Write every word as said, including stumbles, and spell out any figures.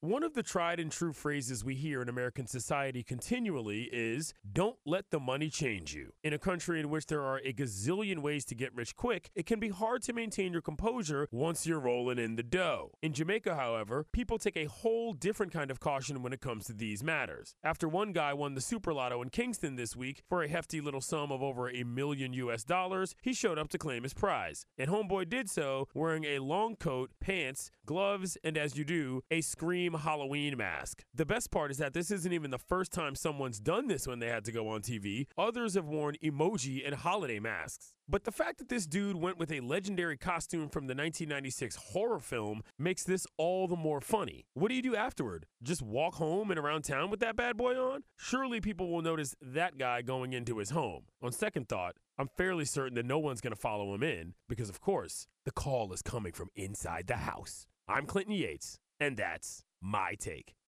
One of the tried and true phrases we hear in American society continually is, don't let the money change you. In a country in which there are a gazillion ways to get rich quick, it can be hard to maintain your composure once you're rolling in the dough. In Jamaica, however, people take a whole different kind of caution when it comes to these matters. After one guy won the Super Lotto in Kingston this week for a hefty little sum of over a million U S dollars, he showed up to claim his prize. And homeboy did so wearing a long coat, pants, gloves, and as you do, a Scream Halloween mask. The best part is that this isn't even the first time someone's done this when they had to go on T V. Others have worn emoji and holiday masks. But the fact that this dude went with a legendary costume from the nineteen ninety-six horror film makes this all the more funny. What do you do afterward? Just walk home and around town with that bad boy on? Surely people will notice that guy going into his home. On second thought, I'm fairly certain that no one's going to follow him in because, of course, the call is coming from inside the house. I'm Clinton Yates, and that's my take.